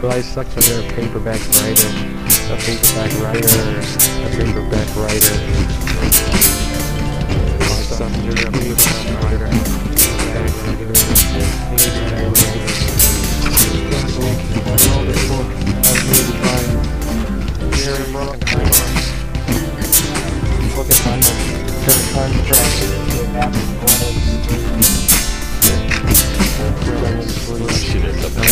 Right section there, paperback writer, a paperback writer, a paperback writer. Right section there, a paperback writer, all this book has really fine. Gary Brockenheimer. Looking on the third contract with Apple Shit is up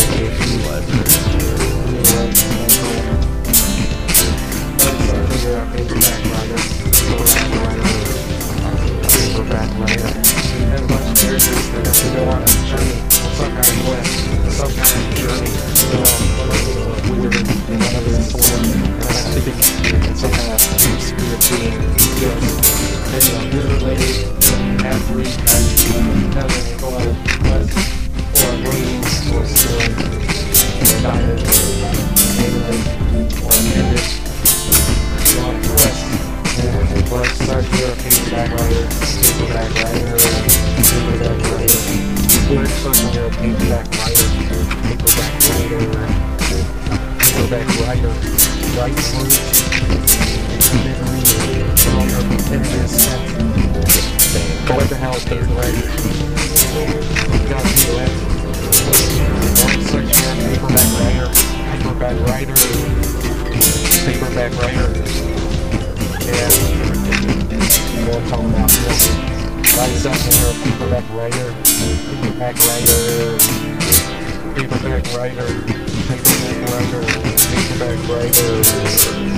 paperback writer. And a bunch of characters that go on a journey, some kind of quest, some kind of journey, weird and whatever it's for, and some kind of spirit being, and you're related, half-breed, having a goal, or wings, or stealing, or guided, or neighborhood, or amended, you're on a quest. Let's start here, paperback writer, paperback writer, paperback writer. Let's start here, paperback writer, paperback writer, paperback writer. Write words, memory, all your images. What the hell is paperback? Got to do it. Let's start here, paperback writer, paperback writer, paperback writer. Yeah, what I'm talking about here. Write something here, paperback writer, paperback writer, paperback writer, paperback writer, paperback writer.